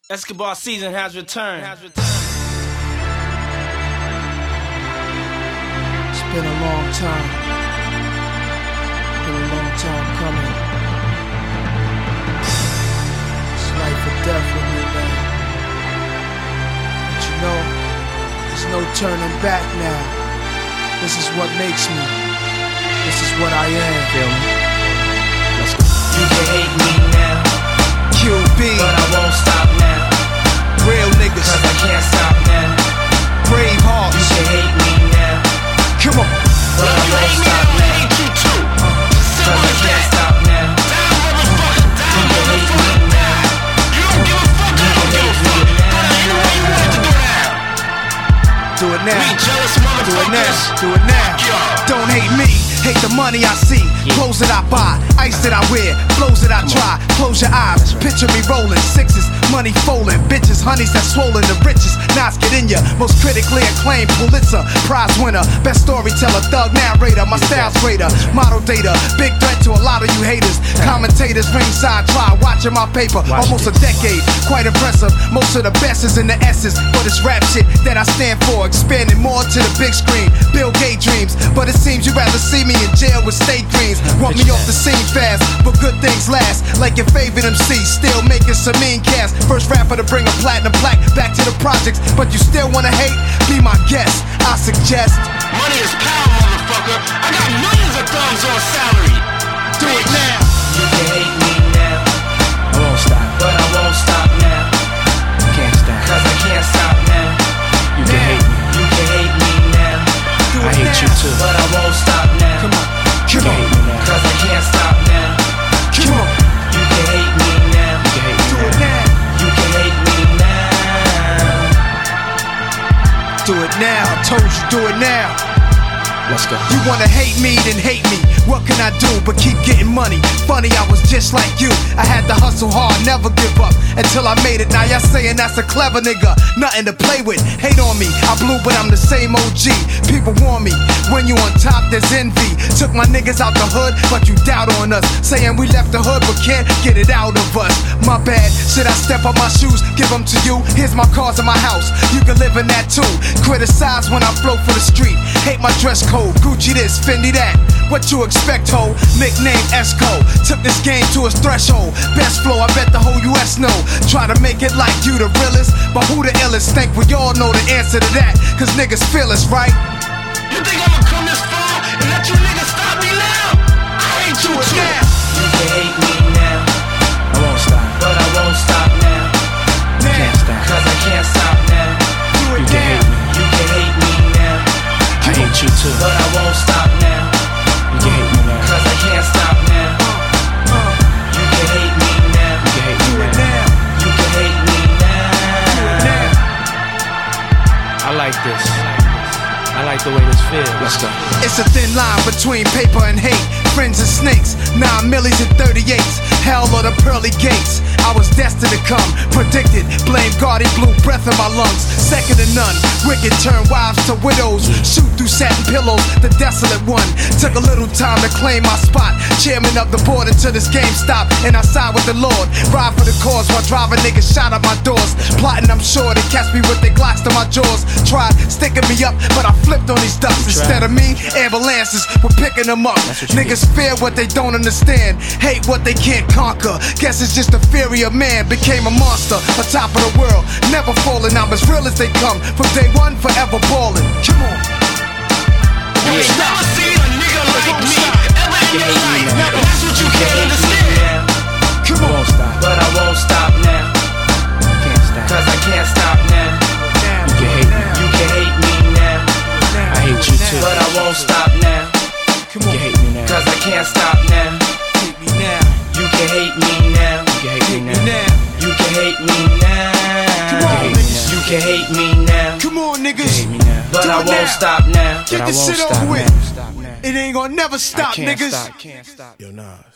Escobar season has returned. It's been a long time. Been a long time coming. It's life or death with me, man. But you know, there's no turning back now. This is what makes me. This is what I am. Feel me? Let's go. You can hate me now, QB, but I won't stop now. real niggas, Cause I can't stop now. brave You hearts. can hate me now, Come on. but I won't stop now. Cause I can't stop now. You can hate me now. You can hate me Do it now. Jealous Do it now. motherfuckers. Do it now. Don't hate me. Hate the money I see. Clothes that I buy. Ice that I wear. Flows that I try. Close your eyes. Picture me rolling. Sixes. Money folding. Bitches. Honeys that swollen. The richest. Knots get in ya. Most critically acclaimed Pulitzer Prize winner. Best storyteller. Thug narrator. My style's greater. Model data. Big threat to a lot of you haters. Commentators ringside try. Watching my paper. Almost a decade. Quite impressive. Most of the best is in the S's. But it's rap shit that I stand for. Expanding more to the big screen. Bill Gates dreams. But it seems you'd rather see me in jail with state dreams. Want me off the scene fast, but good things last. Like your favorite MC, still making some mean cash. First rapper to bring a platinum plaque back to the projects. But you still wanna hate? Be my guest. I suggest. Money is power, motherfucker. I got millions of thumbs on salary. Do it now. You can hate me now, I won't stop. but I won't stop now. Can't stop. Cause I can't stop now. You can hate me. You can hate me now, Do it I hate now. you too, but I won't stop now. Come on. Come on. Cause I can't stop now. Come on. You can hate me now. Do it now. You can hate me now. Do it now. I told you, do it now. Let's go. You wanna hate me, then hate me. What can I do but keep getting money? Funny, I was just like you. I had to hustle hard, never give up until I made it. Now y'all saying that's a clever nigga, nothing to play with. Hate on me, I blew, but I'm the same OG. People warn me, when you on top, there's envy. Took my niggas out the hood, but you doubt on us. Saying we left the hood, but can't get it out of us. My bad, should I step on my shoes, give them to you? Here's my cars in my house, you can live in that too. Criticize when I flow for the street. Hate my dress code, Gucci this, Fendi that. What you expect, ho? Nickname Esco. Took this game to its threshold. Best flow, I bet the whole US know. Try to make it like you the realest, but who the illest? Think we all know the answer to that. Cause niggas feel us, right? You think I'ma come this far and let you niggas stop me now? I hate you Do it too. now. You can hate me now, I won't stop. but I won't stop now. Now. Cause I can't stop now. Do it now. You can hate me now, I hate you too. but I won't stop now. You can hate me now. Cause I can't stop now. You can hate me now. You can hate Do it now. You can hate me now. Now. I like this. I like the way this feels. Let's go. It's a thin line between paper and hate. Friends and snakes, 9 millies and 38s. Hell or the pearly gates. I was destined to come, predicted. Blame God, he blew breath in my lungs. Second to none. Wicked turn wives to widows. Shoot through satin pillows, the desolate one. Took a little time to claim my spot. Chairman of the board until this game stopped. And I side with the Lord. Ride for the cause while driving niggas shot at my doors. Plotting, I'm sure they catch me with their Glocks to my jaws. Tried sticking me up, but I flipped on these ducks. Instead of me, ambulances were picking them up. Niggas fear what they don't understand, hate what they can't conquer. Guess it's just the fury of man. Became a monster, on top of the world, never falling. I'm as real as they come, from day one, forever balling. Come on. You ain't never seen a nigga like me ever in your life. That's what you can't understand. Come on. But I won't stop now. Cause I can't stop now. You can hate me. You can hate me now, I hate you too. but I won't stop now. Come on. You hate me now. Cause I can't stop now. Hate me now. You can hate me now. You can hate me now. You can hate me now. Come on, niggas. You can hate me now, Come on, niggas. but Do I it won't now. stop now. Get this shit over with. It ain't gonna never stop, niggas. Can't stop. Yo, nah.